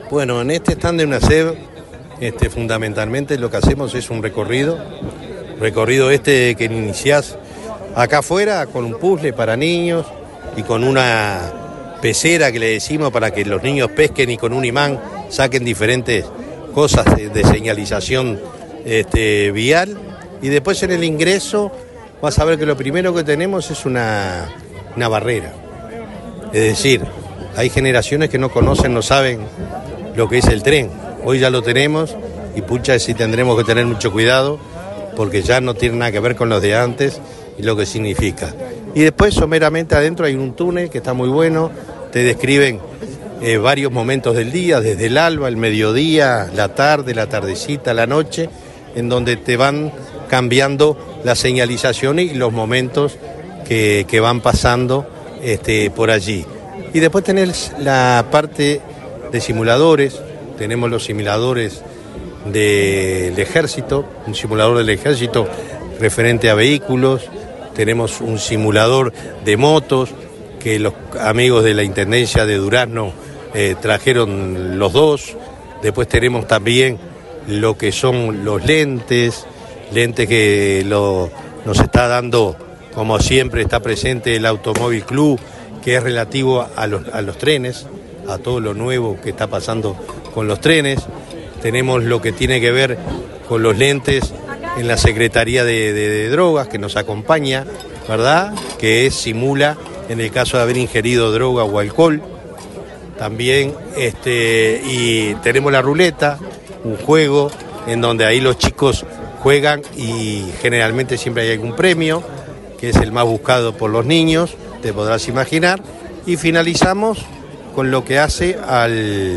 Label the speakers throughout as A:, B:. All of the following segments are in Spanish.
A: Bueno, en este stand de UNACEF, fundamentalmente lo que hacemos es un recorrido que iniciás acá afuera con un puzzle para niños y con una pecera que le decimos para que los niños pesquen y con un imán saquen diferentes cosas de señalización vial. Y después en el ingreso vas a ver que lo primero que tenemos es una barrera. Es decir, hay generaciones que no conocen, no saben lo que es el tren. Hoy ya lo tenemos y pucha, sí tendremos que tener mucho cuidado porque ya no tiene nada que ver con los de antes y lo que significa. Y después someramente adentro hay un túnel que está muy bueno, te describen varios momentos del día, desde el alba, el mediodía, la tarde, la tardecita, la noche, en donde te van cambiando la señalización y los momentos que van pasando por allí. Y después tenés la parte de simuladores, tenemos los simuladores del ejército, un simulador del ejército referente a vehículos, tenemos un simulador de motos que los amigos de la Intendencia de Durazno trajeron los dos. Después tenemos también lo que son los lentes que nos está dando, como siempre está presente el Automóvil Club, que es relativo a los trenes, a todo lo nuevo que está pasando con los trenes. Tenemos lo que tiene que ver con los lentes en la Secretaría de Drogas, que nos acompaña, ¿verdad? Que simula en el caso de haber ingerido droga o alcohol. También, y tenemos la ruleta, un juego en donde ahí los chicos juegan y generalmente siempre hay algún premio, que es el más buscado por los niños, te podrás imaginar. Y finalizamos con lo que hace a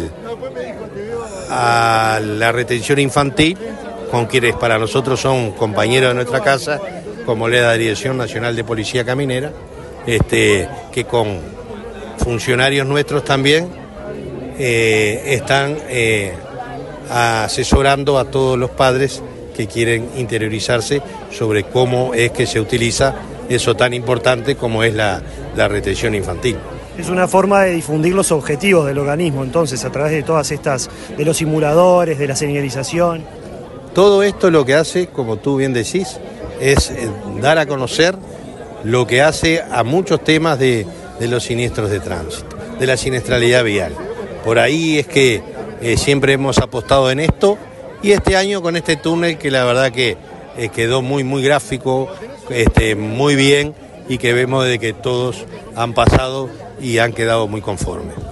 A: la retención infantil, con quienes para nosotros son compañeros de nuestra casa, como la Dirección Nacional de Policía Caminera, que con funcionarios nuestros también están asesorando a todos los padres que quieren interiorizarse sobre cómo es que se utiliza eso tan importante como es la retención infantil.
B: Es una forma de difundir los objetivos del organismo, entonces, a través de todas estas, de los simuladores, de la señalización.
A: Todo esto lo que hace, como tú bien decís, es dar a conocer lo que hace a muchos temas de los siniestros de tránsito, de la siniestralidad vial. Por ahí es que siempre hemos apostado en esto y este año con este túnel que la verdad que quedó muy, muy gráfico, muy bien y que vemos de que todos han pasado y han quedado muy conformes.